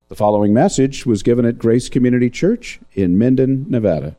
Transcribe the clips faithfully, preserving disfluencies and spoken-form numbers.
The following message was given at Grace Community Church in Minden, Nevada.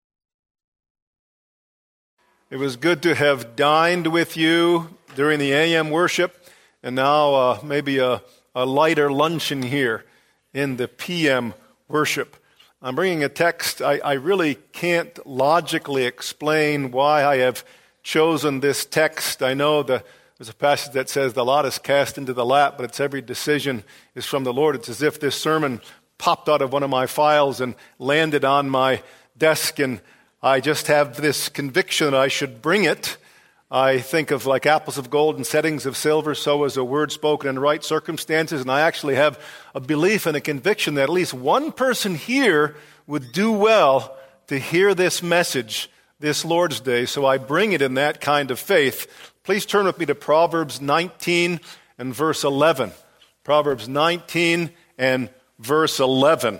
It was good to have dined with you during the A M worship, and now uh, maybe a, a lighter luncheon here in the P M worship. I'm bringing a text. I, I really can't logically explain why I have chosen this text. I know the There's a passage that says the lot is cast into the lap, but it's every decision is from the Lord. It's as if this sermon popped out of one of my files and landed on my desk, and I just have this conviction that I should bring it. I think of like apples of gold and settings of silver, so is a word spoken in right circumstances, and I actually have a belief and a conviction that at least one person here would do well to hear this message this Lord's Day, so I bring it in that kind of faith. Please turn with me to Proverbs nineteen and verse eleven. Proverbs nineteen and verse eleven.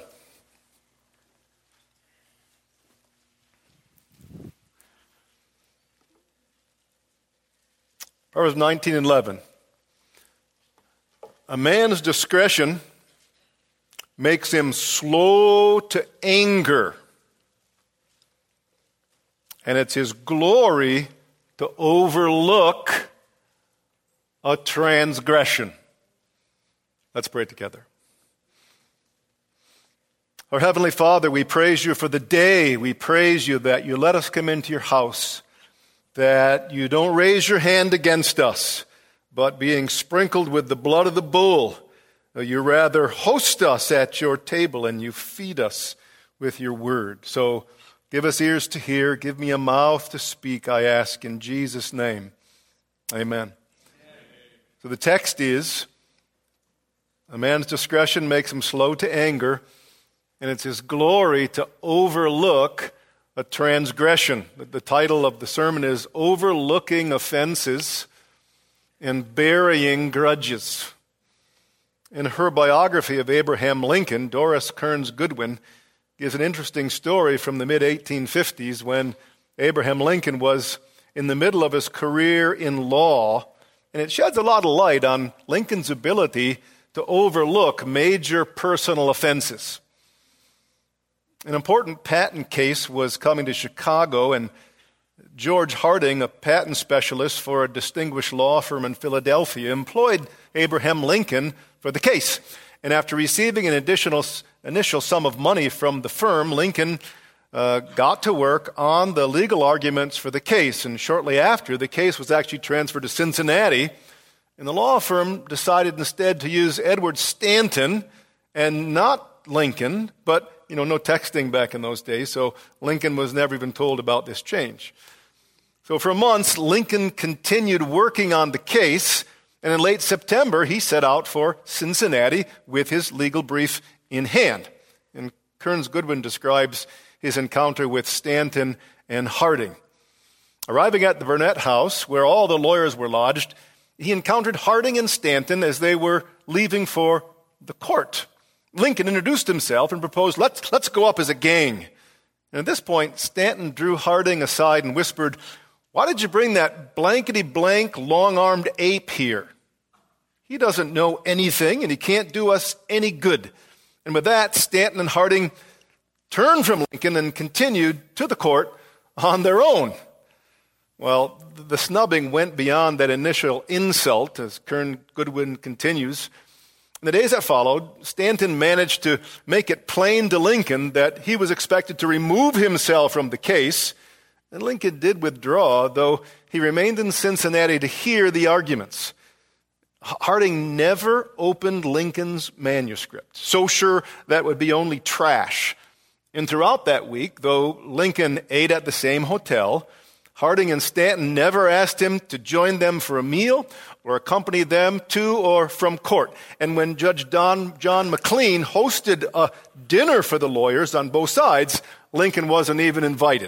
Proverbs nineteen and eleven. A man's discretion makes him slow to anger, and it's his glory to overlook a transgression. Let's pray together. Our Heavenly Father, we praise you for the day. We praise you that you let us come into your house, that you don't raise your hand against us, but being sprinkled with the blood of the bull, you rather host us at your table and you feed us with your word. So give us ears to hear. Give me a mouth to speak, I ask in Jesus' name. Amen. Amen. So the text is, a man's discretion makes him slow to anger, and it's his glory to overlook a transgression. The title of the sermon is Overlooking Offenses and Burying Grudges. In her biography of Abraham Lincoln, Doris Kearns Goodwin gives an interesting story from the mid eighteen fifties when Abraham Lincoln was in the middle of his career in law, and it sheds a lot of light on Lincoln's ability to overlook major personal offenses. An important patent case was coming to Chicago, and George Harding, a patent specialist for a distinguished law firm in Philadelphia, employed Abraham Lincoln for the case. And after receiving an additional initial sum of money from the firm, Lincoln uh, got to work on the legal arguments for the case. And shortly after, the case was actually transferred to Cincinnati. And the law firm decided instead to use Edward Stanton and not Lincoln. But, you know, no texting back in those days, so Lincoln was never even told about this change. So for months, Lincoln continued working on the case. And in late September, he set out for Cincinnati with his legal brief in hand. And Kearns Goodwin describes his encounter with Stanton and Harding. Arriving at the Burnett House, where all the lawyers were lodged, he encountered Harding and Stanton as they were leaving for the court. Lincoln introduced himself and proposed, let's, let's go up as a gang. And at this point, Stanton drew Harding aside and whispered, "Why did you bring that blankety-blank, long-armed ape here? He doesn't know anything, and he can't do us any good." And with that, Stanton and Harding turned from Lincoln and continued to the court on their own. Well, the snubbing went beyond that initial insult, as Kearns Goodwin continues. In the days that followed, Stanton managed to make it plain to Lincoln that he was expected to remove himself from the case, and Lincoln did withdraw, though he remained in Cincinnati to hear the arguments. Harding never opened Lincoln's manuscript, so sure that would be only trash. And throughout that week, though Lincoln ate at the same hotel, Harding and Stanton never asked him to join them for a meal or accompany them to or from court. And when Judge Don, John McLean hosted a dinner for the lawyers on both sides, Lincoln wasn't even invited.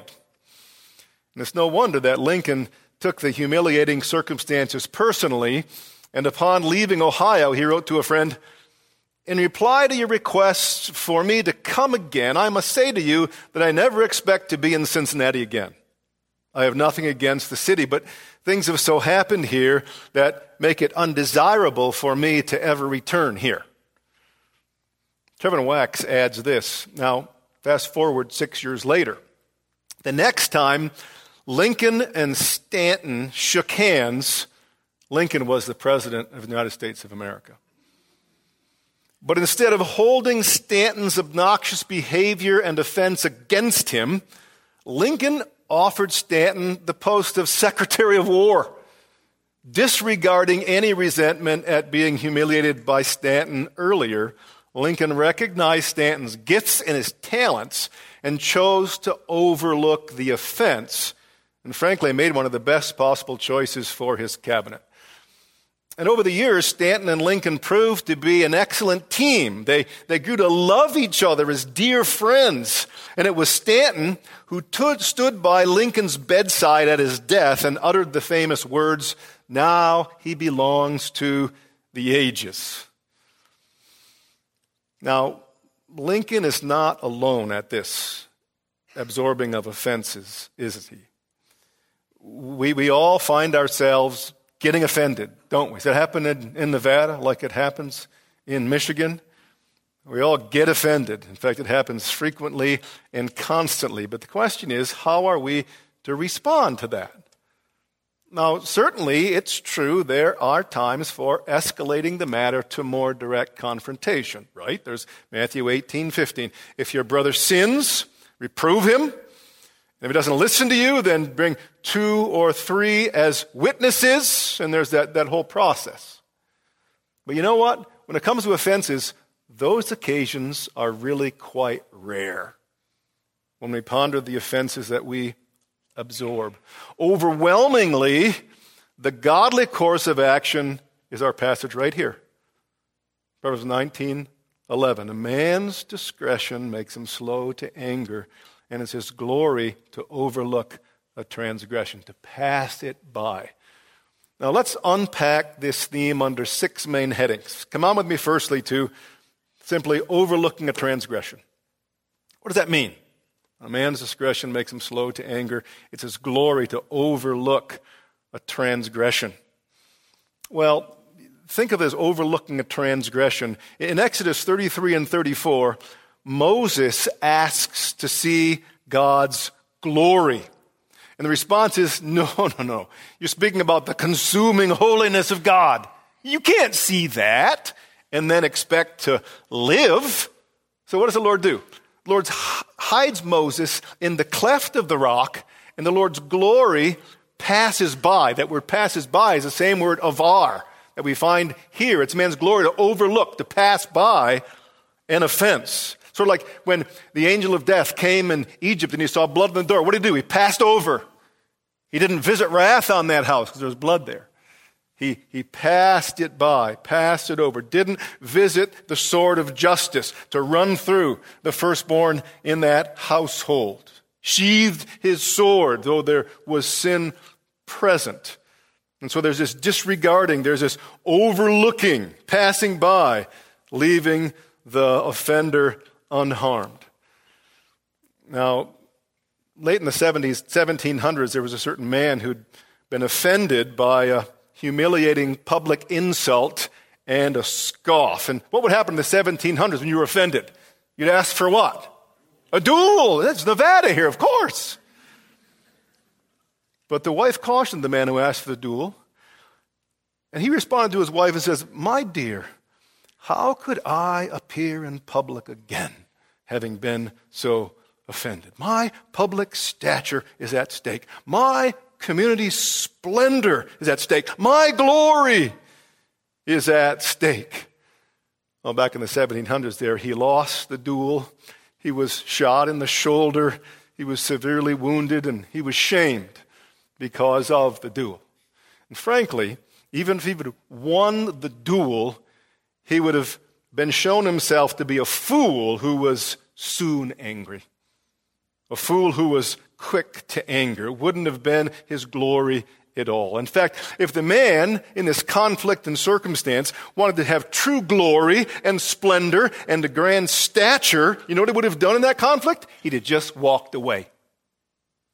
And it's no wonder that Lincoln took the humiliating circumstances personally, and upon leaving Ohio, he wrote to a friend, "In reply to your requests for me to come again, I must say to you that I never expect to be in Cincinnati again. I have nothing against the city, but things have so happened here that make it undesirable for me to ever return here." Trevin Wax adds this. Now, fast forward six years later. The next time Lincoln and Stanton shook hands, Lincoln was the President of the United States of America. But instead of holding Stanton's obnoxious behavior and offense against him, Lincoln offered Stanton the post of Secretary of War, disregarding any resentment at being humiliated by Stanton earlier. Lincoln recognized Stanton's gifts and his talents and chose to overlook the offense, and frankly made one of the best possible choices for his cabinet. And over the years, Stanton and Lincoln proved to be an excellent team. They, they grew to love each other as dear friends. And it was Stanton who t- stood by Lincoln's bedside at his death and uttered the famous words, "Now he belongs to the ages." Now, Lincoln is not alone at this absorbing of offenses, is he? We, we all find ourselves getting offended, don't we? Does that happen in, in Nevada like it happens in Michigan? We all get offended. In fact, it happens frequently and constantly. But the question is, how are we to respond to that? Now, certainly it's true there are times for escalating the matter to more direct confrontation, right? There's Matthew eighteen fifteen. If your brother sins, reprove him. If he doesn't listen to you, then bring two or three as witnesses, and there's that, that whole process. But you know what? When it comes to offenses, those occasions are really quite rare when we ponder the offenses that we absorb. Overwhelmingly, the godly course of action is our passage right here. Proverbs nineteen eleven. A man's discretion makes him slow to anger, and it's his glory to overlook a transgression, to pass it by. Now let's unpack this theme under six main headings. Come on with me firstly to simply overlooking a transgression. What does that mean? A man's discretion makes him slow to anger. It's his glory to overlook a transgression. Well, think of it as overlooking a transgression. In Exodus thirty-three and thirty-four, Moses asks to see God's glory. And the response is, no, no, no. You're speaking about the consuming holiness of God. You can't see that and then expect to live. So what does the Lord do? The Lord hides Moses in the cleft of the rock, and the Lord's glory passes by. That word passes by is the same word avar that we find here. It's man's glory to overlook, to pass by an offense. Sort of like when the angel of death came in Egypt and he saw blood on the door. What did he do? He passed over. He didn't visit wrath on that house because there was blood there. He, he passed it by, passed it over, didn't visit the sword of justice to run through the firstborn in that household. Sheathed his sword, though there was sin present. And so there's this disregarding, there's this overlooking, passing by, leaving the offender unharmed. Now, late in the seventies, seventeen hundreds, there was a certain man who'd been offended by a humiliating public insult and a scoff. And what would happen in the seventeen hundreds when you were offended? You'd ask for what? A duel. That's Nevada here, of course. But the wife cautioned the man who asked for the duel. And he responded to his wife and says, "My dear, how could I appear in public again, having been so offended? My public stature is at stake. My community splendor is at stake. My glory is at stake." Well, back in the seventeen hundreds there, he lost the duel. He was shot in the shoulder. He was severely wounded, and he was shamed because of the duel. And frankly, even if he would have won the duel, he would have been shown himself to be a fool who was soon angry. A fool who was quick to anger. It wouldn't have been his glory at all. In fact, if the man in this conflict and circumstance wanted to have true glory and splendor and a grand stature, you know what he would have done in that conflict? He'd have just walked away.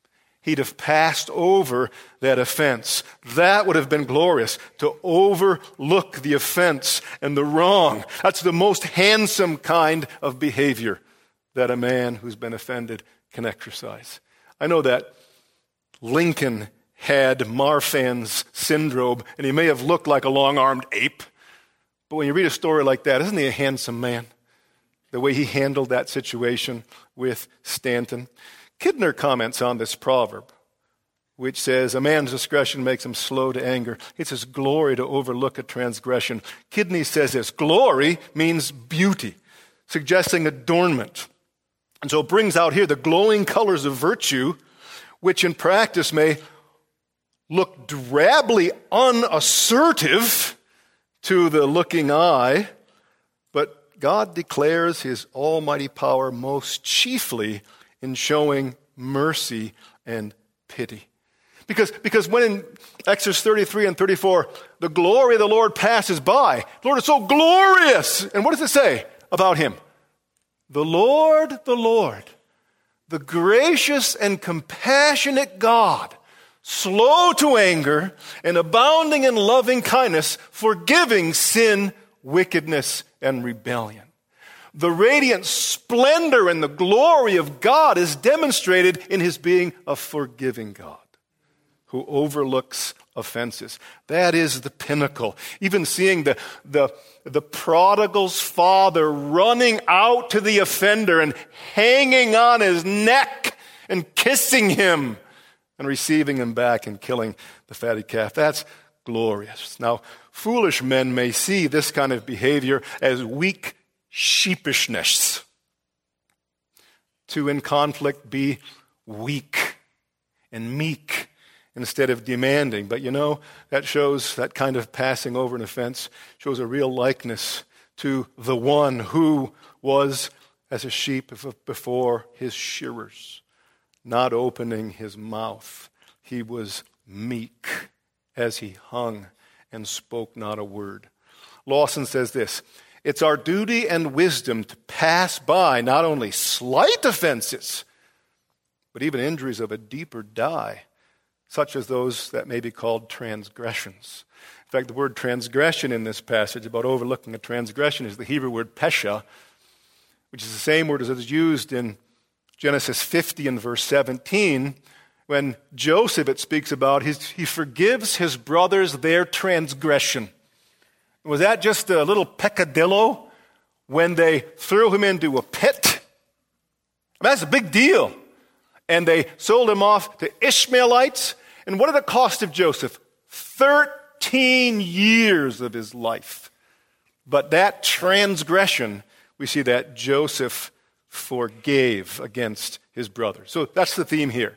He'd have passed over that offense. That would have been glorious, to overlook the offense and the wrong. That's the most handsome kind of behavior that a man who's been offended can exercise. I know that Lincoln had Marfan's syndrome, and he may have looked like a long-armed ape. But when you read a story like that, isn't he a handsome man? The way he handled that situation with Stanton. Kidner comments on this proverb, which says, a man's discretion makes him slow to anger. It's his glory to overlook a transgression. Kidney says this, glory means beauty, suggesting adornment. And so it brings out here the glowing colors of virtue, which in practice may look drably unassertive to the looking eye, but God declares his almighty power most chiefly in showing mercy and pity. Because, because when in Exodus thirty-three and thirty-four, the glory of the Lord passes by, the Lord is so glorious. And what does it say about him? The Lord, the Lord, the gracious and compassionate God, slow to anger and abounding in loving kindness, forgiving sin, wickedness, and rebellion. The radiant splendor and the glory of God is demonstrated in his being a forgiving God who overlooks offenses. That is the pinnacle. Even seeing the, the, the prodigal's father running out to the offender and hanging on his neck and kissing him and receiving him back and killing the fatted calf. That's glorious. Now, foolish men may see this kind of behavior as weak sheepishness. To in conflict be weak and meek instead of demanding. But you know, that shows, that kind of passing over an offense shows a real likeness to the one who was as a sheep before his shearers, not opening his mouth. He was meek as he hung and spoke not a word. Lawson says this, it's our duty and wisdom to pass by not only slight offenses, but even injuries of a deeper dye, such as those that may be called transgressions. In fact, the word transgression in this passage about overlooking a transgression is the Hebrew word pesha, which is the same word as it is used in Genesis fifty and verse seventeen, when Joseph, it speaks about, his, he forgives his brothers their transgression. Was that just a little peccadillo when they threw him into a pit? I mean, that's a big deal. And they sold him off to Ishmaelites. And what did it cost of Joseph? Thirteen years of his life. But that transgression, we see that Joseph forgave against his brother. So that's the theme here.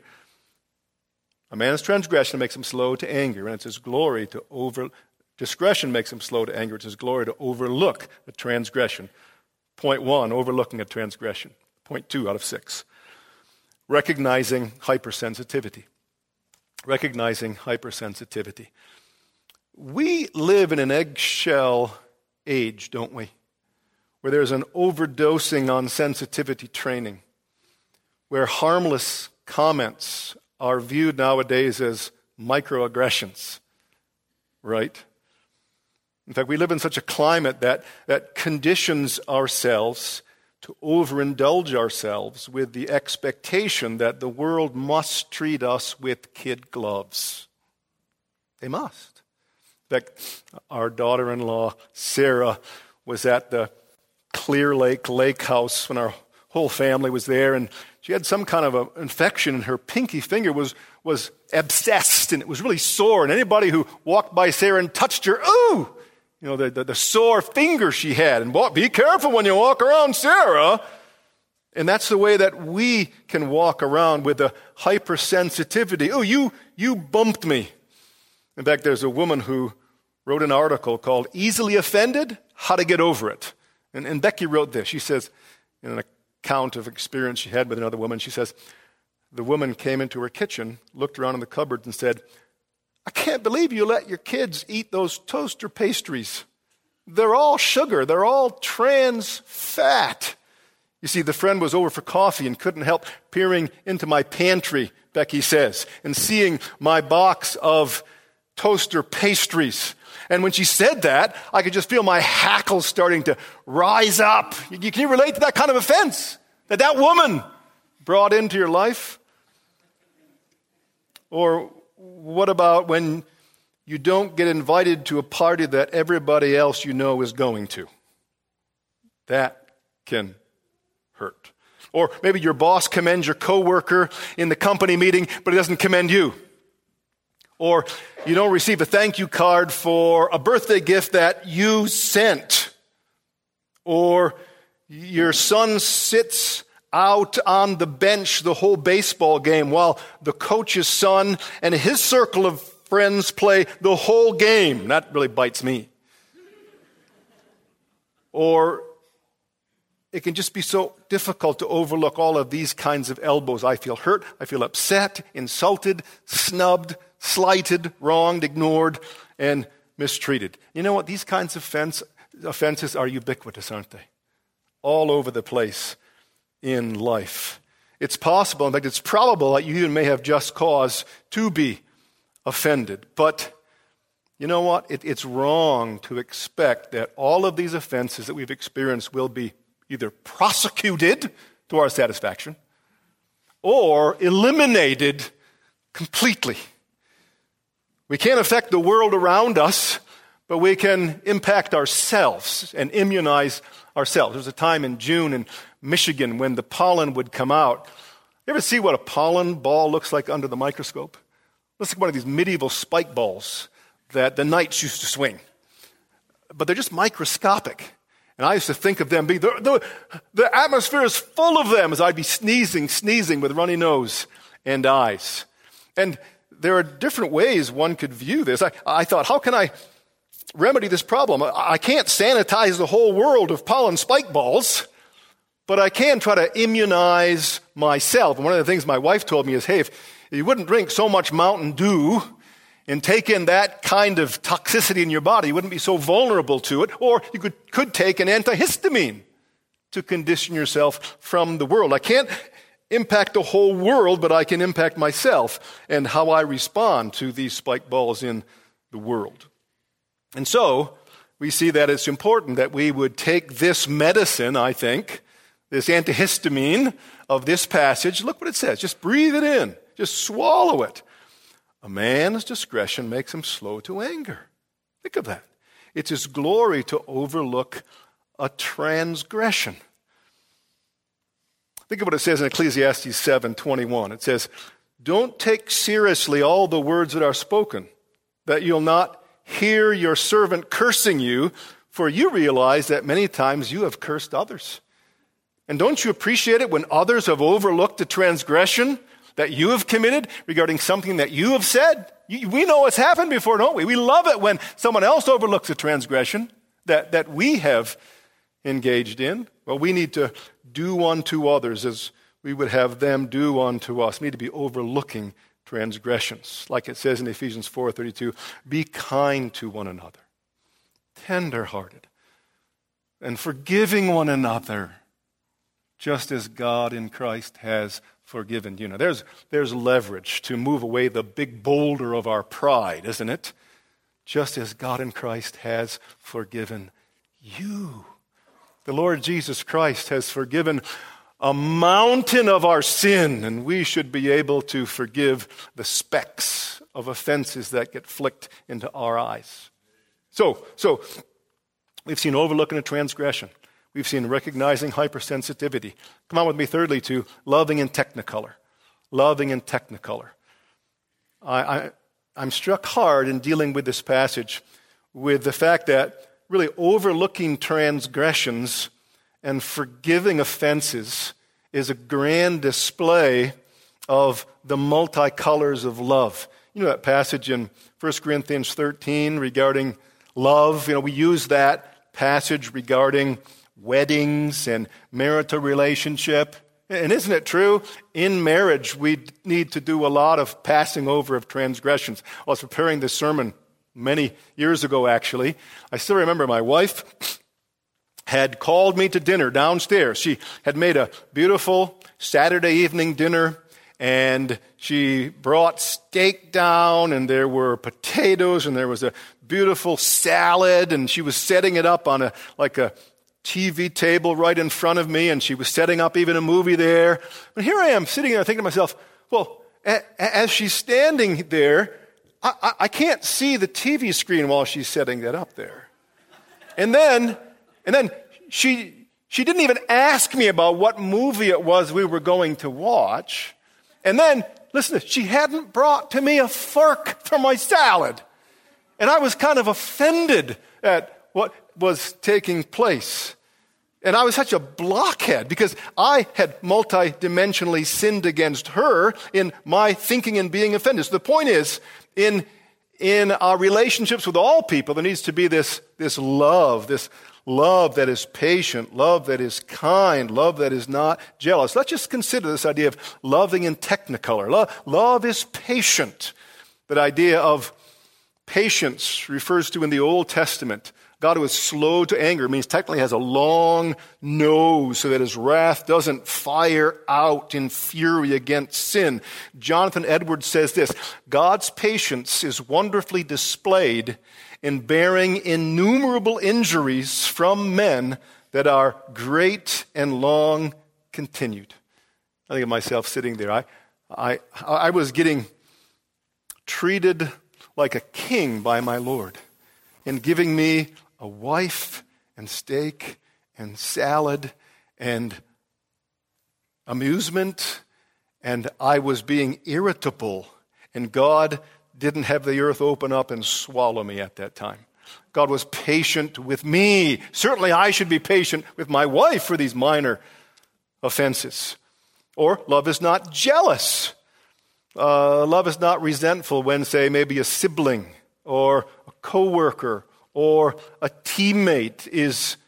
A man's transgression makes him slow to anger, and it's his glory to over... Discretion makes him slow to anger. It's his glory to overlook a transgression. Point one, overlooking a transgression. Point two out of six. Recognizing hypersensitivity. Recognizing hypersensitivity. We live in an eggshell age, don't we? Where there's an overdosing on sensitivity training. Where harmless comments are viewed nowadays as microaggressions. Right? In fact, we live in such a climate that, that conditions ourselves to overindulge ourselves with the expectation that the world must treat us with kid gloves. They must. In fact, our daughter-in-law, Sarah, was at the Clear Lake Lake House when our whole family was there, and she had some kind of an infection, and her pinky finger was, was abscessed, and it was really sore, and anybody who walked by Sarah and touched her, ooh! You know, the, the, the sore finger she had. And boy, be careful when you walk around Sarah. And that's the way that we can walk around with the hypersensitivity. Oh, you, you bumped me. In fact, there's a woman who wrote an article called Easily Offended, How to Get Over It. And, and Becky wrote this. She says, in an account of experience she had with another woman, she says, the woman came into her kitchen, looked around in the cupboard and said, I can't believe you let your kids eat those toaster pastries. They're all sugar. They're all trans fat. You see, the friend was over for coffee and couldn't help peering into my pantry, Becky says, and seeing my box of toaster pastries. And when she said that, I could just feel my hackles starting to rise up. Can you relate to that kind of offense that that woman brought into your life? Or what about when you don't get invited to a party that everybody else you know is going to? That can hurt. Or maybe your boss commends your coworker in the company meeting, but he doesn't commend you. Or you don't receive a thank you card for a birthday gift that you sent. Or your son sits out on the bench the whole baseball game while the coach's son and his circle of friends play the whole game. That really bites me. Or it can just be so difficult to overlook all of these kinds of elbows. I feel hurt, I feel upset, insulted, snubbed, slighted, wronged, ignored, and mistreated. You know what? These kinds of offense, offenses are ubiquitous, aren't they? All over the place in life. It's possible, in fact, it's probable that you even may have just cause to be offended. But you know what? It, it's wrong to expect that all of these offenses that we've experienced will be either prosecuted to our satisfaction or eliminated completely. We can't affect the world around us, but we can impact ourselves and immunize ourselves. There was a time in June in Michigan when the pollen would come out. You ever see what a pollen ball looks like under the microscope? It looks like one of these medieval spike balls that the knights used to swing. But they're just microscopic. And I used to think of them being, the, the, the atmosphere is full of them as I'd be sneezing, sneezing with runny nose and eyes. And there are different ways one could view this. I, I thought, how can I remedy this problem? I, I can't sanitize the whole world of pollen spike balls, but I can try to immunize myself. And one of the things my wife told me is, hey, if you wouldn't drink so much Mountain Dew and take in that kind of toxicity in your body, you wouldn't be so vulnerable to it. Or you could, could take an antihistamine to condition yourself from the world. I can't impact the whole world, but I can impact myself and how I respond to these spike balls in the world. And so we see that it's important that we would take this medicine, I think, this antihistamine of this passage. Look what it says. Just breathe it in. Just swallow it. A man's discretion makes him slow to anger. Think of that. It's his glory to overlook a transgression. Think of what it says in Ecclesiastes seven twenty-one. It says, don't take seriously all the words that are spoken, that you'll not hear your servant cursing you, for you realize that many times you have cursed others. And don't you appreciate it when others have overlooked a transgression that you have committed regarding something that you have said? You, we know what's happened before, don't we? We love it when someone else overlooks a transgression that, that we have engaged in. Well, we need to do unto others as we would have them do unto us. We need to be overlooking transgressions. Like it says in Ephesians four thirty-two, be kind to one another, tender-hearted, and forgiving one another, just as God in Christ has forgiven you. Now, there's, there's leverage to move away the big boulder of our pride, isn't it? Just as God in Christ has forgiven you. The Lord Jesus Christ has forgiven a mountain of our sin, and we should be able to forgive the specks of offenses that get flicked into our eyes. So, so we've seen overlooking a transgression. We've seen recognizing hypersensitivity. Come on with me, thirdly, to loving in technicolor. Loving in technicolor. I, I, I'm struck hard in dealing with this passage with the fact that really overlooking transgressions and forgiving offenses is a grand display of the multicolors of love. You know that passage in First Corinthians thirteen regarding love? You know, we use that passage regarding weddings and marital relationship. And isn't it true? In marriage, we need to do a lot of passing over of transgressions. I was preparing this sermon many years ago, actually. I still remember my wife had called me to dinner downstairs. She had made a beautiful Saturday evening dinner, and she brought steak down, and there were potatoes, and there was a beautiful salad, and she was setting it up on a like a T V table right in front of me, and she was setting up even a movie there. And here I am sitting there thinking to myself, well, a- as she's standing there, I-, I-, I can't see the T V screen while she's setting that up there. And then, and then she she didn't even ask me about what movie it was we were going to watch. And then, listen, she hadn't brought to me a fork for my salad. And I was kind of offended at what was taking place. And I was such a blockhead because I had multidimensionally sinned against her in my thinking and being offended. So the point is, in, in our relationships with all people, there needs to be this, this love, this love that is patient, love that is kind, love that is not jealous. Let's just consider this idea of loving in technicolor. Love, love is patient. That idea of patience refers to in the Old Testament, God who is slow to anger means technically has a long nose so that his wrath doesn't fire out in fury against sin. Jonathan Edwards says this, God's patience is wonderfully displayed in bearing innumerable injuries from men that are great and long continued. I think of myself sitting there. I, I, I was getting treated like a king by my Lord in giving me a wife and steak and salad and amusement, and I was being irritable, and God didn't have the earth open up and swallow me at that time. God was patient with me. Certainly I should be patient with my wife for these minor offenses. Or love is not jealous. Uh, love is not resentful when, say, maybe a sibling or a coworker or a teammate is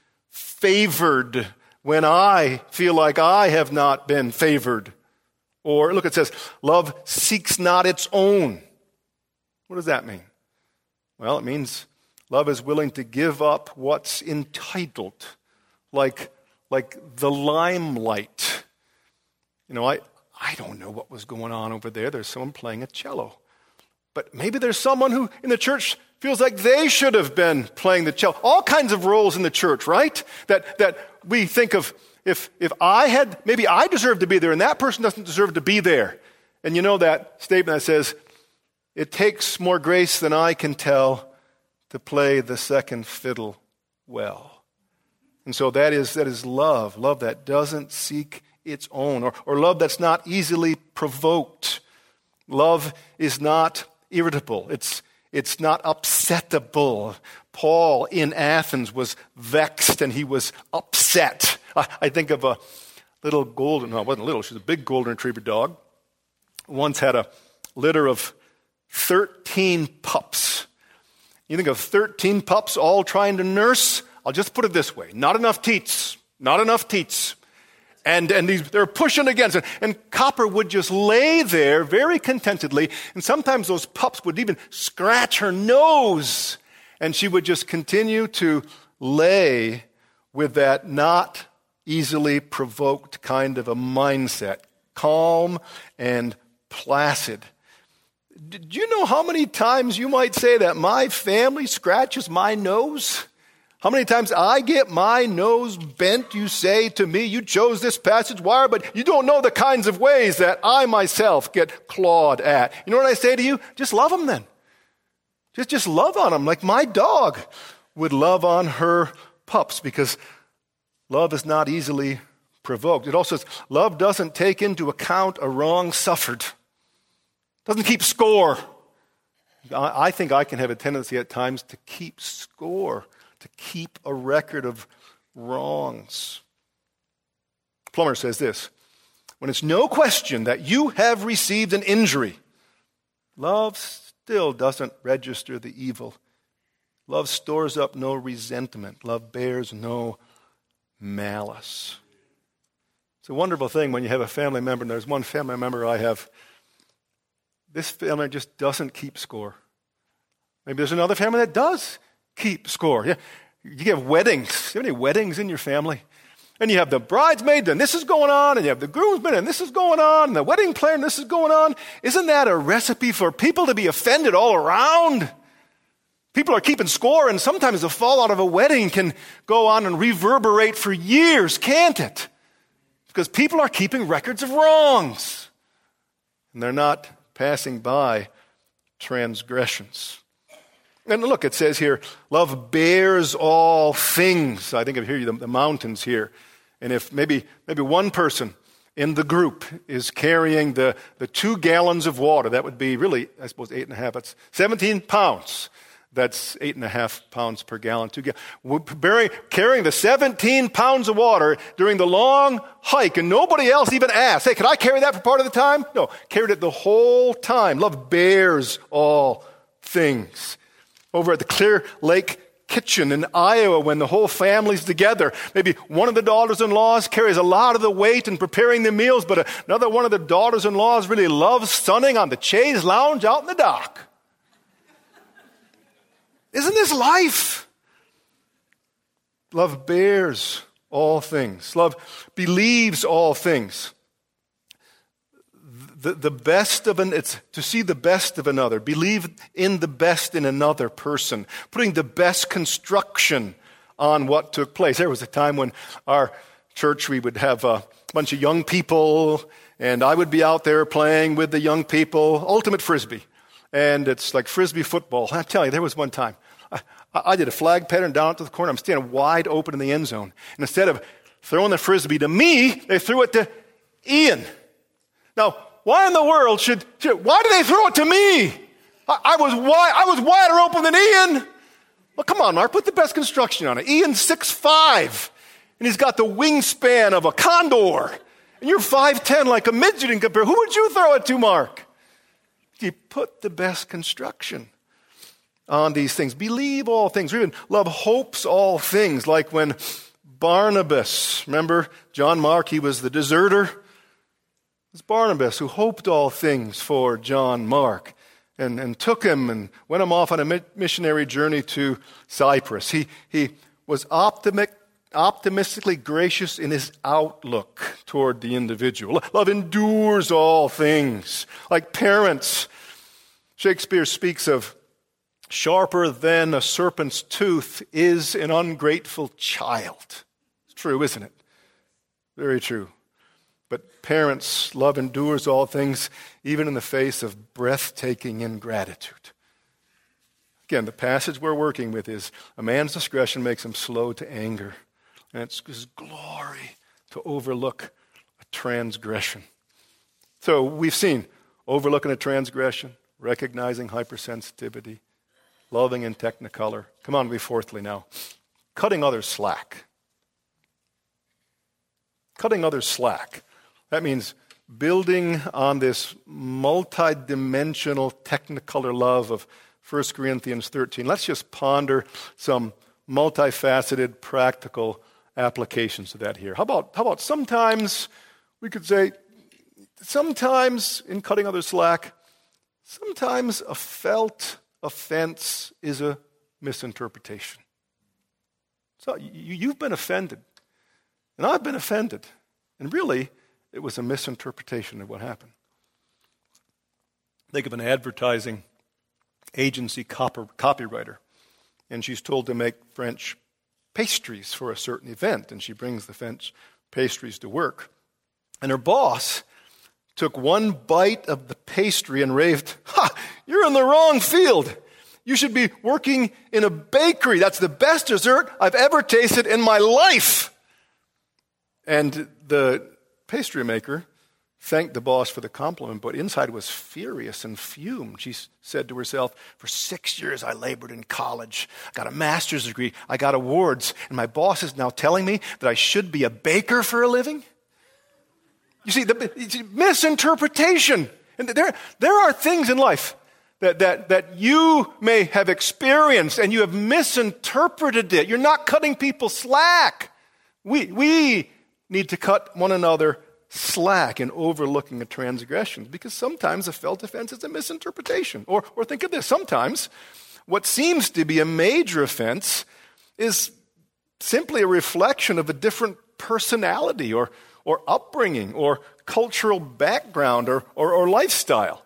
favored when I feel like I have not been favored. Or, look, it says, love seeks not its own. What does that mean? Well, it means love is willing to give up what's entitled, like, like the limelight. You know, I, I don't know what was going on over there. There's someone playing a cello. But maybe there's someone who in the church feels like they should have been playing the cello. All kinds of roles in the church, right? That that we think of, if if I had, maybe I deserve to be there and that person doesn't deserve to be there. And you know that statement that says, it takes more grace than I can tell to play the second fiddle well. And so that is that is love, love that doesn't seek its own, or, or love that's not easily provoked. Love is not irritable. It's It's not upsettable. Paul in Athens was vexed and he was upset. I, I think of a little golden, no, it wasn't little, she was a big golden retriever dog. Once had a litter of thirteen pups. You think of thirteen pups all trying to nurse? I'll just put it this way. Not enough teats. Not enough teats. And, and these, they're pushing against it. And Copper would just lay there very contentedly. And sometimes those pups would even scratch her nose. And she would just continue to lay with that not easily provoked kind of a mindset. Calm and placid. Do you know how many times you might say that my family scratches my nose? How many times I get my nose bent, you say to me, you chose this passage, why? But you don't know the kinds of ways that I myself get clawed at. You know what I say to you? Just love them then. Just, just love on them like my dog would love on her pups, because love is not easily provoked. It also says love doesn't take into account a wrong suffered. Doesn't keep score. I, I think I can have a tendency at times to keep score, to keep a record of wrongs. Plummer says this, when it's no question that you have received an injury, love still doesn't register the evil. Love stores up no resentment. Love bears no malice. It's a wonderful thing when you have a family member, and there's one family member I have, this family just doesn't keep score. Maybe there's another family that does keep score. Yeah. you have weddings. Do you have any weddings in your family? And you have the bridesmaid, and this is going on, and you have the groomsmen, and this is going on, and the wedding planner, and this is going on. Isn't that a recipe for people to be offended all around? People are keeping score, and sometimes the fallout of a wedding can go on and reverberate for years, can't it? Because people are keeping records of wrongs, and they're not passing by transgressions. And look, it says here, love bears all things. I think of here the, the mountains here. And if maybe maybe one person in the group is carrying the, the two gallons of water, that would be really, I suppose, eight and a half. That's seventeen pounds. That's eight and a half pounds per gallon. Two gallons. Carrying the seventeen pounds of water during the long hike, and nobody else even asked, hey, can I carry that for part of the time? No, carried it the whole time. Love bears all things. Over at the Clear Lake Kitchen in Iowa, when the whole family's together, maybe one of the daughters-in-laws carries a lot of the weight in preparing the meals, but another one of the daughters-in-laws really loves sunning on the chaise lounge out in the dock. Isn't this life? Love bears all things. Love believes all things. The, the best of an, it's to see the best of another, believe in the best in another person, putting the best construction on what took place. There was a time when our church, we would have a bunch of young people, and I would be out there playing with the young people, ultimate frisbee. And it's like frisbee football. I tell you, there was one time, I, I did a flag pattern down to the corner. I'm standing wide open in the end zone. And instead of throwing the frisbee to me, they threw it to Ian. Now, why in the world should, should why did they throw it to me? I, I was wide, I was wider open than Ian. Well, come on, Mark, put the best construction on it. Ian's six foot five, and he's got the wingspan of a condor. And you're five ten like a midget in compare. Who would you throw it to, Mark? You put the best construction on these things. Believe all things. Or even love hopes all things. Like when Barnabas, remember John Mark, he was the deserter. It was Barnabas who hoped all things for John Mark and, and took him and went him off on a missionary journey to Cyprus. He, he was optimic, optimistically gracious in his outlook toward the individual. Love endures all things. Like parents, Shakespeare speaks of sharper than a serpent's tooth is an ungrateful child. It's true, isn't it? Very true. But parents, love endures all things, even in the face of breathtaking ingratitude. Again, the passage we're working with is, a man's discretion makes him slow to anger, and it's his glory to overlook a transgression. So we've seen overlooking a transgression, recognizing hypersensitivity, loving in technicolor. Come on, we fourthly now. Cutting others slack. Cutting others slack. That means building on this multidimensional technicolor love of First Corinthians thirteen. Let's just ponder some multifaceted practical applications of that here. How about, how about sometimes we could say, sometimes in cutting others slack, sometimes a felt offense is a misinterpretation. So you, you've been offended, and I've been offended, and really, it was a misinterpretation of what happened. Think of an advertising agency copy, copywriter, and she's told to make French pastries for a certain event, and she brings the French pastries to work. And her boss took one bite of the pastry and raved, "Ha, you're in the wrong field. You should be working in a bakery. That's the best dessert I've ever tasted in my life." And the pastry maker thanked the boss for the compliment, but inside was furious and fumed. She said to herself, "For six years I labored in college. I got a master's degree. I got awards. And my boss is now telling me that I should be a baker for a living?" You see, the misinterpretation. And there, there are things in life that, that, that you may have experienced and you have misinterpreted it. You're not cutting people slack. We, we need to cut one another slack in overlooking a transgression, because sometimes a felt offense is a misinterpretation. Or, or think of this, sometimes what seems to be a major offense is simply a reflection of a different personality or, or upbringing or cultural background or, or, or lifestyle.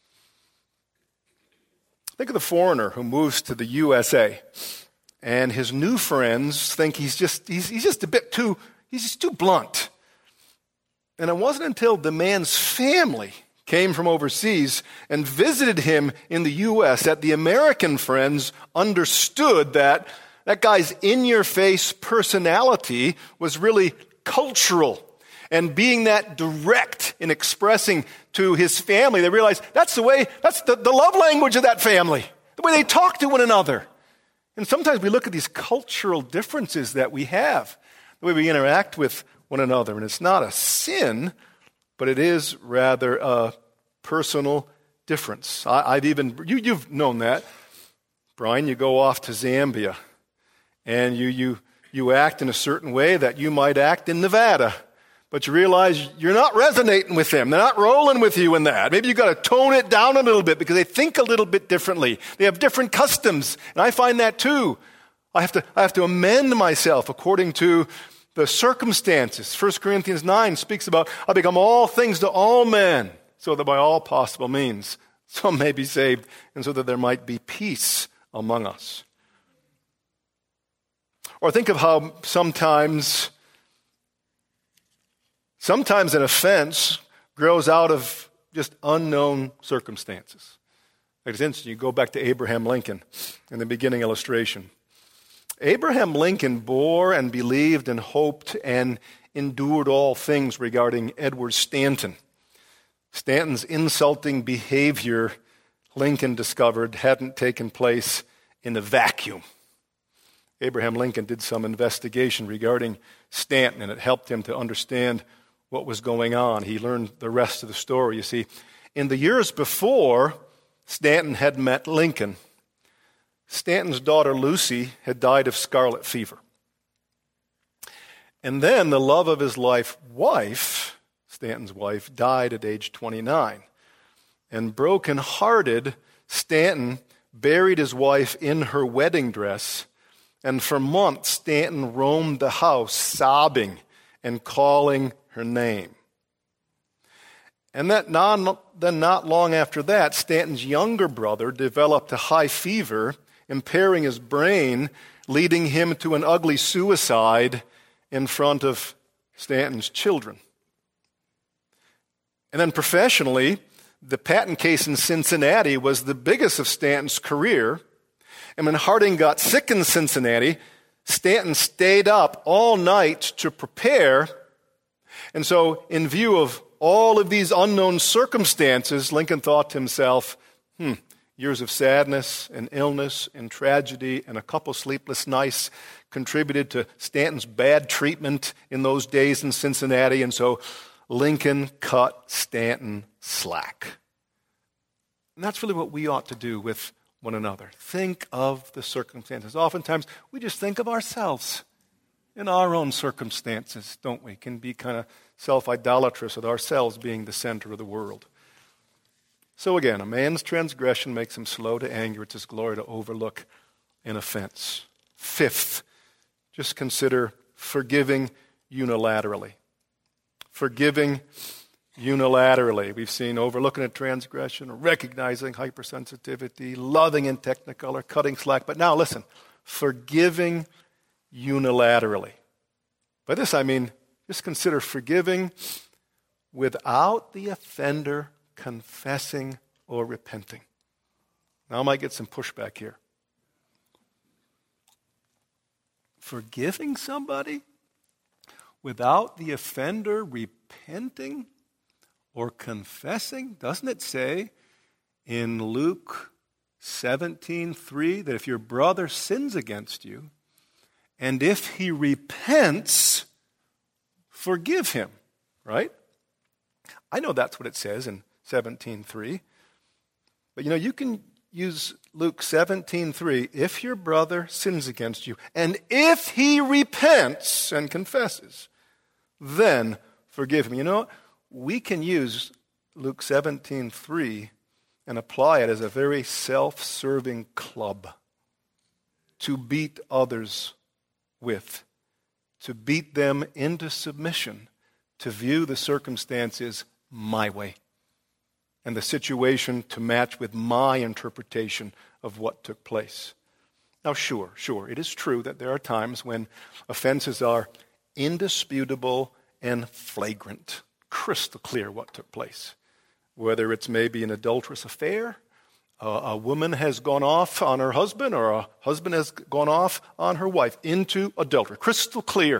Think of the foreigner who moves to the U S A, and his new friends think he's just he's, he's just a bit too he's just too blunt. And it wasn't until the man's family came from overseas and visited him in the U S that the American friends understood that that guy's in-your-face personality was really cultural. And being that direct in expressing to his family, they realized that's the way, that's the, the love language of that family, the way they talk to one another. And sometimes we look at these cultural differences that we have, the way we interact with one another. And it's not a sin, but it is rather a personal difference. I, I've even, you, you've known that. Brian, you go off to Zambia, and you, you, you act in a certain way that you might act in Nevada. But you realize you're not resonating with them. They're not rolling with you in that. Maybe you've got to tone it down a little bit because they think a little bit differently. They have different customs. And I find that too. I have to, I have to amend myself according to the circumstances. First Corinthians nine speaks about, I become all things to all men, so that by all possible means some may be saved, and so that there might be peace among us. Or think of how sometimes Sometimes an offense grows out of just unknown circumstances. Like, for instance, you go back to Abraham Lincoln in the beginning illustration. Abraham Lincoln bore and believed and hoped and endured all things regarding Edward Stanton. Stanton's insulting behavior, Lincoln discovered, hadn't taken place in a vacuum. Abraham Lincoln did some investigation regarding Stanton, and it helped him to understand what was going on. He learned the rest of the story. You see, in the years before Stanton had met Lincoln, Stanton's daughter Lucy had died of scarlet fever. And then the love of his life wife, Stanton's wife, died at age twenty-nine. And broken-hearted, Stanton buried his wife in her wedding dress, and for months Stanton roamed the house sobbing and calling her name. And that non, then not long after that, Stanton's younger brother developed a high fever, impairing his brain, leading him to an ugly suicide in front of Stanton's children. And then professionally, the patent case in Cincinnati was the biggest of Stanton's career. And when Harding got sick in Cincinnati, Stanton stayed up all night to prepare. And so, in view of all of these unknown circumstances, Lincoln thought to himself, hmm, years of sadness and illness and tragedy and a couple sleepless nights contributed to Stanton's bad treatment in those days in Cincinnati. And so, Lincoln cut Stanton slack. And that's really what we ought to do with one another. Think of the circumstances. Oftentimes, we just think of ourselves in our own circumstances, don't we? Can be kind of self-idolatrous with ourselves being the center of the world. So again, a man's transgression makes him slow to anger. It's his glory to overlook an offense. Fifth, just consider forgiving unilaterally. Forgiving unilaterally. We've seen overlooking a transgression, recognizing hypersensitivity, loving in technicolor, cutting slack. But now listen, forgiving unilaterally. By this I mean, just consider forgiving without the offender confessing or repenting. Now I might get some pushback here. Forgiving somebody without the offender repenting or confessing? Doesn't it say in Luke seventeen three that if your brother sins against you, and if he repents, forgive him, right? I know that's what it says in seventeen three. But you know, you can use Luke seventeen three, if your brother sins against you, and if he repents and confesses, then forgive him. You know, we can use Luke seventeen three and apply it as a very self-serving club to beat others with, to beat them into submission, to view the circumstances my way, and the situation to match with my interpretation of what took place. Now, sure, sure, it is true that there are times when offenses are indisputable and flagrant, crystal clear what took place. Whether it's maybe an adulterous affair, uh, a woman has gone off on her husband, or a husband has gone off on her wife into adultery. Crystal clear.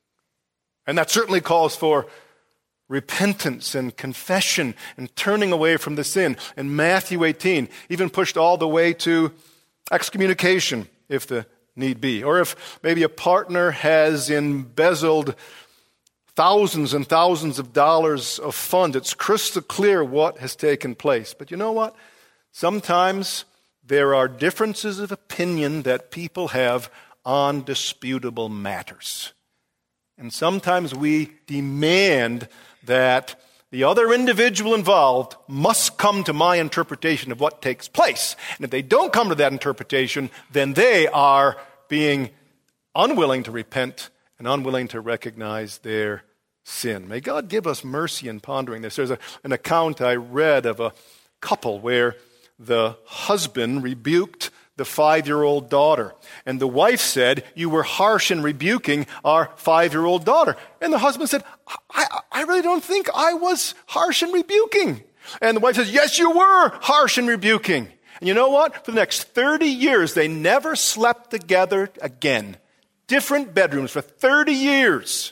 And that certainly calls for repentance and confession and turning away from the sin. And Matthew eighteen even pushed all the way to excommunication, if the need be. Or if maybe a partner has embezzled thousands and thousands of dollars of funds, it's crystal clear what has taken place. But you know what? Sometimes there are differences of opinion that people have on disputable matters. And sometimes we demand that the other individual involved must come to my interpretation of what takes place. And if they don't come to that interpretation, then they are being unwilling to repent and unwilling to recognize their sin. May God give us mercy in pondering this. There's a, an account I read of a couple where the husband rebuked the five-year-old daughter. And the wife said, "You were harsh in rebuking our five-year-old daughter." And the husband said, I, I really don't think I was harsh in rebuking. And the wife says, "Yes, you were harsh in rebuking." And you know what? For the next thirty years, they never slept together again. Different bedrooms for thirty years.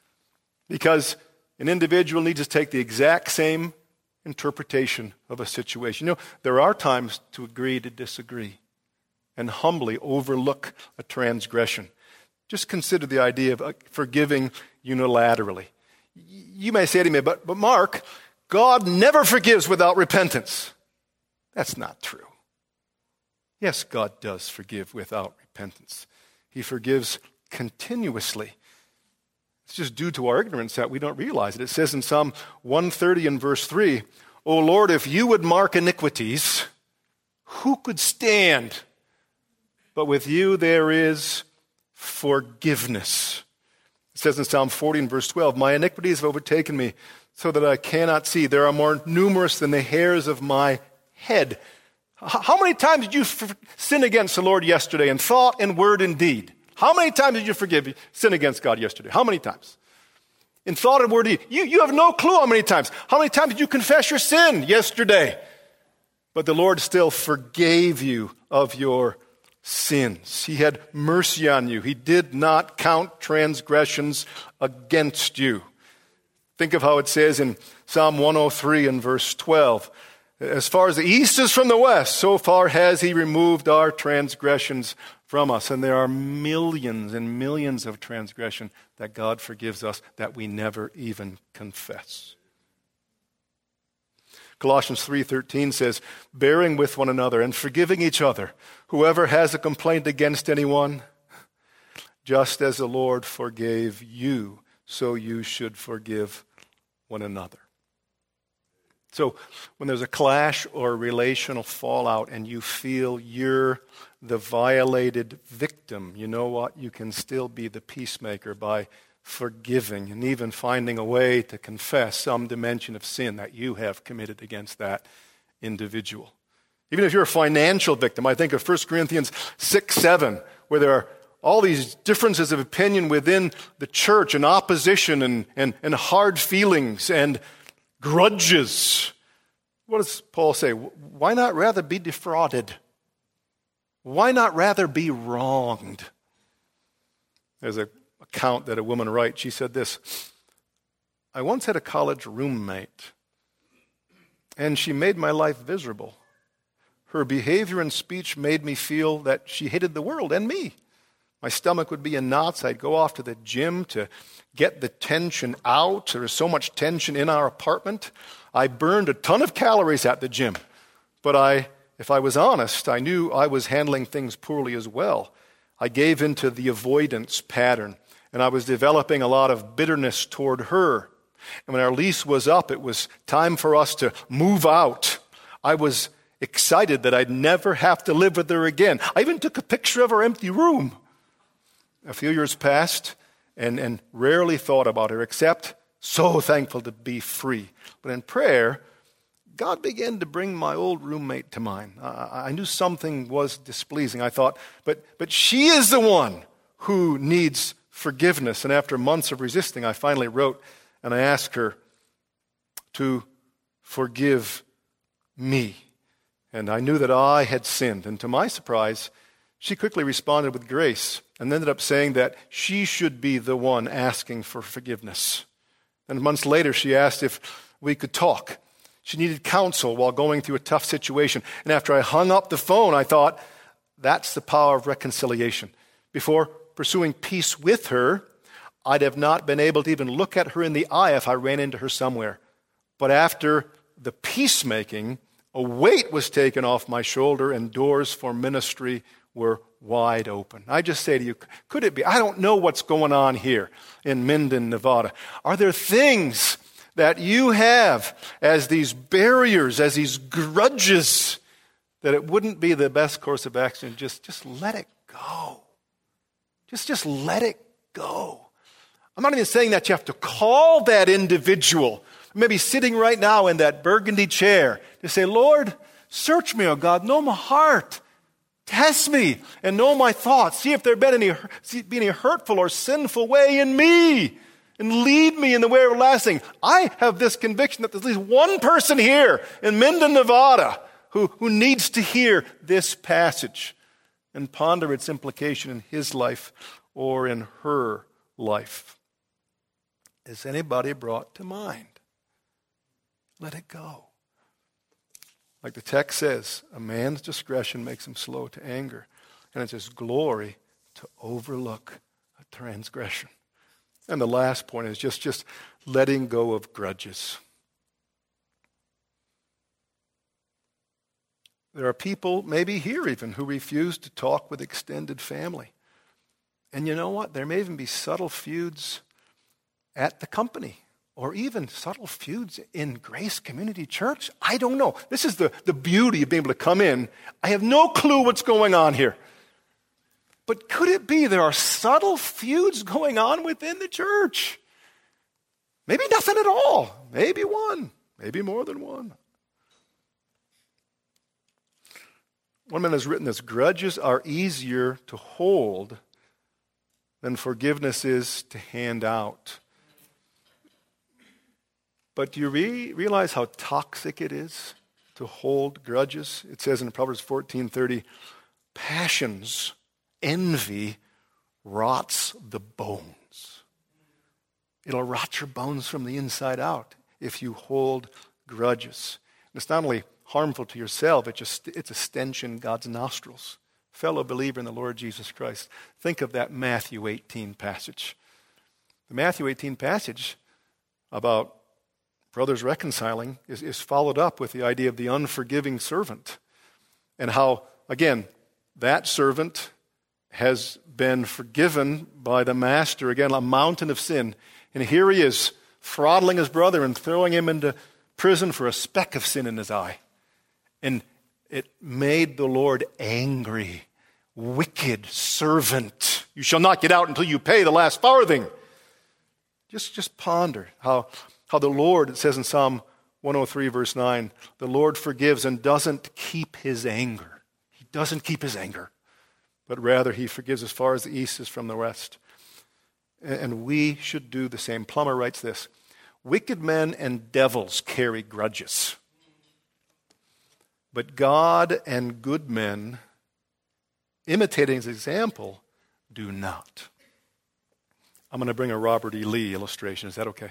Because an individual needs to take the exact same interpretation of a situation. You know, there are times to agree to disagree and humbly overlook a transgression. Just consider the idea of forgiving unilaterally. You may say to me, but, but Mark, God never forgives without repentance. That's not true. Yes, God does forgive without repentance. He forgives continuously. It's just due to our ignorance that we don't realize it. It says in Psalm one thirty and verse three, "O Lord, if you would mark iniquities, who could stand? But with you there is forgiveness." It says in Psalm forty and verse twelve, "My iniquities have overtaken me so that I cannot see. There are more numerous than the hairs of my head." How many times did you f- sin against the Lord yesterday in thought and word and deed? How many times did you forgive sin against God yesterday? How many times? In thought and word and deed. You, you have no clue how many times. How many times did you confess your sin yesterday? But the Lord still forgave you of your sins. He had mercy on you. He did not count transgressions against you. Think of how it says in Psalm one oh three and verse twelve. "As far as the east is from the west, so far has he removed our transgressions from us." And there are millions and millions of transgression that God forgives us that we never even confess. Colossians three thirteen says, "Bearing with one another and forgiving each other, whoever has a complaint against anyone, just as the Lord forgave you, so you should forgive one another." So when there's a clash or relational fallout and you feel you're the violated victim, you know what? You can still be the peacemaker by forgiving and even finding a way to confess some dimension of sin that you have committed against that individual. Even if you're a financial victim, I think of First Corinthians six seven, where there are all these differences of opinion within the church and opposition and, and, and hard feelings and grudges. What does Paul say? Why not rather be defrauded? Why not rather be wronged? There's an account that a woman writes. She said this, "I once had a college roommate, and she made my life miserable. Her behavior and speech made me feel that she hated the world and me. My stomach would be in knots. I'd go off to the gym to get the tension out. There was so much tension in our apartment. I burned a ton of calories at the gym. But I, if I was honest, I knew I was handling things poorly as well. I gave into the avoidance pattern, and I was developing a lot of bitterness toward her. And when our lease was up, it was time for us to move out. I was excited that I'd never have to live with her again. I even took a picture of her empty room. a few years passed and, and rarely thought about her, except so thankful to be free. But in prayer, God began to bring my old roommate to mind. I, I knew something was displeasing. I thought, but, but she is the one who needs forgiveness. And after months of resisting, I finally wrote and I asked her to forgive me. And I knew that I had sinned. And to my surprise, she quickly responded with grace and ended up saying that she should be the one asking for forgiveness. And months later, she asked if we could talk. She needed counsel while going through a tough situation. And after I hung up the phone, I thought, that's the power of reconciliation. Before pursuing peace with her, I'd have not been able to even look at her in the eye if I ran into her somewhere. But after the peacemaking, a weight was taken off my shoulder and doors for ministry were wide open. I just say to you, could it be? I don't know what's going on here in Minden, Nevada. Are there things that you have as these barriers, as these grudges, that it wouldn't be the best course of action? Just, just let it go. Just, just let it go. I'm not even saying that you have to call that individual, maybe sitting right now in that burgundy chair, to say, Lord, search me, oh God, know my heart. Test me and know my thoughts. See if there been any, be any hurtful or sinful way in me, and lead me in the way everlasting. I have this conviction that there's at least one person here in Minden, Nevada, who, who needs to hear this passage and ponder its implication in his life or in her life. Is anybody brought to mind? Let it go. Like the text says, a man's discretion makes him slow to anger, and it's his glory to overlook a transgression. And the last point is just, just letting go of grudges. There are people, maybe here even, who refuse to talk with extended family. And you know what? There may even be subtle feuds at the company, or even subtle feuds in Grace Community Church. I don't know. This is the, the beauty of being able to come in. I have no clue what's going on here. But could it be there are subtle feuds going on within the church? Maybe nothing at all. Maybe one. Maybe more than one. One man has written this: grudges are easier to hold than forgiveness is to hand out. But do you re- realize how toxic it is to hold grudges? It says in Proverbs fourteen thirty, passions, envy rots the bones. It'll rot your bones from the inside out if you hold grudges. And it's not only harmful to yourself, it's, just, it's a stench in God's nostrils. Fellow believer in the Lord Jesus Christ, think of that Matthew eighteen passage. The Matthew eighteen passage about brothers reconciling is, is followed up with the idea of the unforgiving servant, and how, again, that servant has been forgiven by the master, again, a mountain of sin. And here he is, throttling his brother and throwing him into prison for a speck of sin in his eye. And it made the Lord angry. Wicked servant, you shall not get out until you pay the last farthing. Just, just ponder how, how the Lord, it says in Psalm one oh three, verse nine, the Lord forgives and doesn't keep his anger. He doesn't keep his anger, but rather he forgives as far as the east is from the west. And we should do the same. Plummer writes this: wicked men and devils carry grudges, but God and good men, imitating his example, do not. I'm going to bring a Robert E. Lee illustration. Is that okay?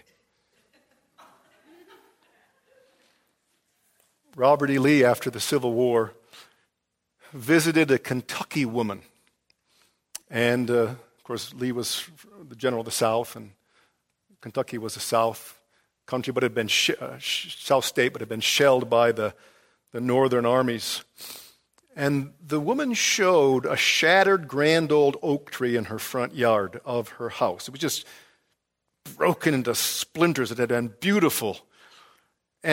Robert E. Lee, after the Civil War, visited a Kentucky woman. And, uh, of course, Lee was the general of the South, and Kentucky was a South country, but had been sh- uh, sh- South state, but had been shelled by the, the northern armies. And the woman showed a shattered grand old oak tree in her front yard of her house. It was just broken into splinters. It had been beautiful. And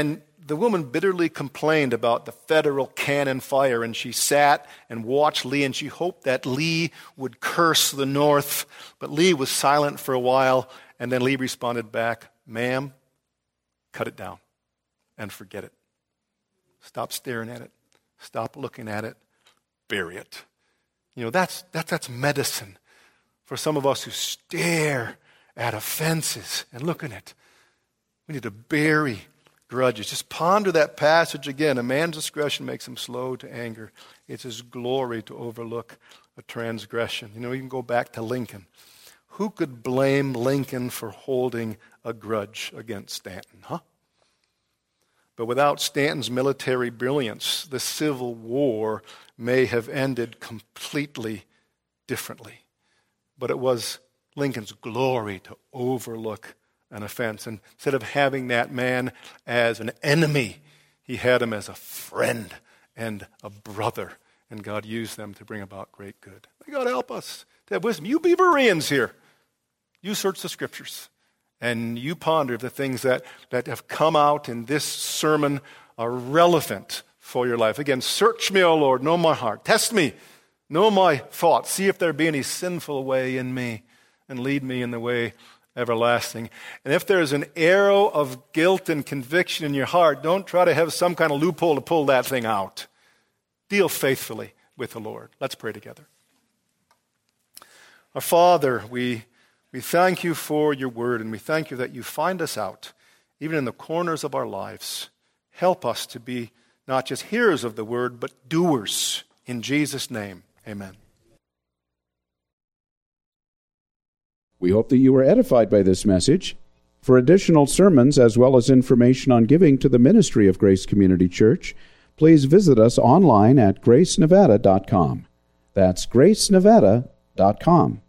the woman bitterly complained about the federal cannon fire, and she sat and watched Lee, and she hoped that Lee would curse the North. But Lee was silent for a while, and then Lee responded back, "Ma'am, cut it down and forget it. Stop staring at it. Stop looking at it. Bury it." You know, that's, that, that's medicine for some of us who stare at offenses and look at it. We need to bury grudges. Just ponder that passage again. A man's discretion makes him slow to anger. It's his glory to overlook a transgression. You know, you can go back to Lincoln. Who could blame Lincoln for holding a grudge against Stanton, huh? But without Stanton's military brilliance, the Civil War may have ended completely differently. But it was Lincoln's glory to overlook an offense. And instead of having that man as an enemy, he had him as a friend and a brother. And God used them to bring about great good. May God help us to have wisdom. You be Bereans here. You search the Scriptures. And you ponder if the things that, that have come out in this sermon are relevant for your life. Again, search me, O Lord, know my heart. Test me, know my thoughts. See if there be any sinful way in me, and lead me in the way everlasting. And if there's an arrow of guilt and conviction in your heart, don't try to have some kind of loophole to pull that thing out. Deal faithfully with the Lord. Let's pray together. Our Father, we We thank you for your word, and we thank you that you find us out, even in the corners of our lives. Help us to be not just hearers of the word, but doers. In Jesus' name, amen. We hope that you were edified by this message. For additional sermons, as well as information on giving to the ministry of Grace Community Church, please visit us online at grace nevada dot com. That's grace nevada dot com.